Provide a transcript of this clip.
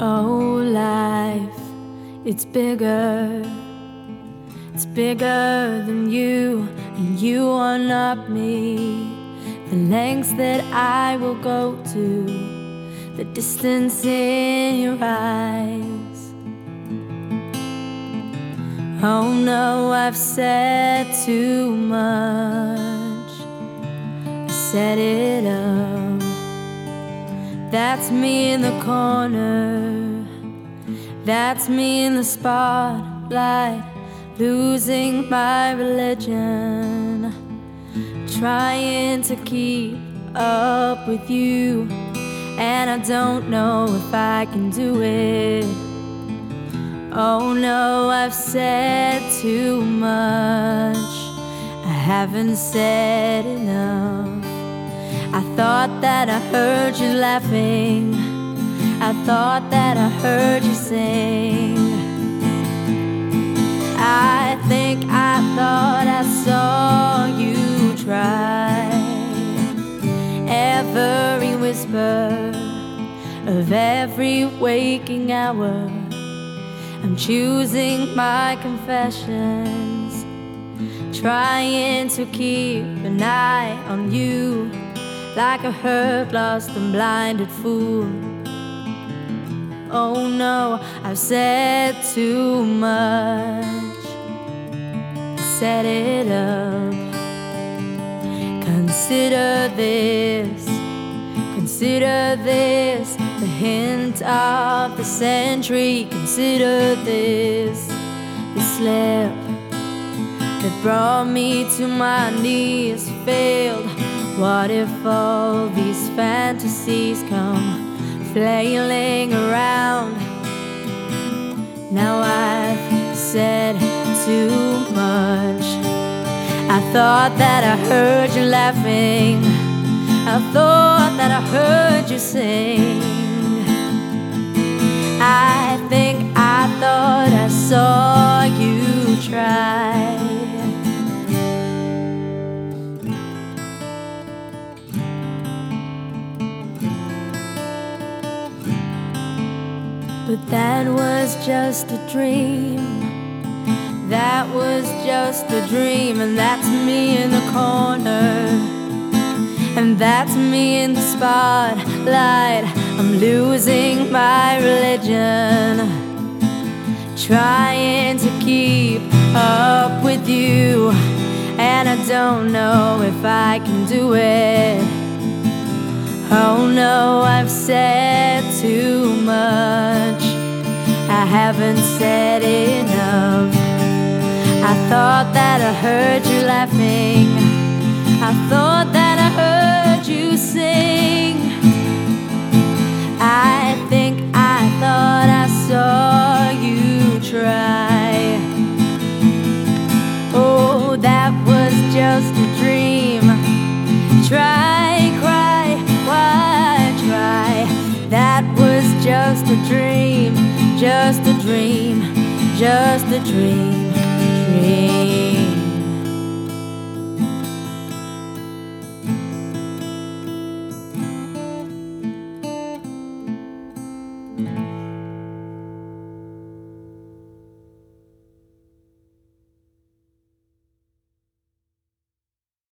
Oh, life, it's bigger. It's bigger than you, and you are not me. The lengths that I will go to, the distance in your eyes. Oh no, I've said too much. I set it up. That's me in the corner. That's me in the spotlight, losing my religion, trying to keep up with you, and I don't know if I can do it. Oh no, I've said too much. I haven't said enough. I thought that I heard you laughing. I thought that I heard you sing. I think I thought I saw you try. Every whisper of every waking hour, I'm choosing my confessions, trying to keep an eye on you, like a hurt, lost and blinded fool. Oh no, I've said too much. Set it up. Consider this, the hint of the century. Consider this, the slip that brought me to my knees failed. What if all these fantasies come flailing around? Now I've said too much. I thought that I heard you laughing. I thought that I heard you sing. I think I thought I saw you try. But that was just a dream. That was just a dream. And that's me in the corner, and that's me in the spotlight. I'm losing my religion, trying to keep up with you, and I don't know if I can do it. Oh no, I've said too much. I haven't said enough. I thought that I heard you laughing. I thought that I heard you sing. I think I thought I saw you try. Oh, that was just a dream. Try, cry, why try? That was just a dream, just a dream, just a dream.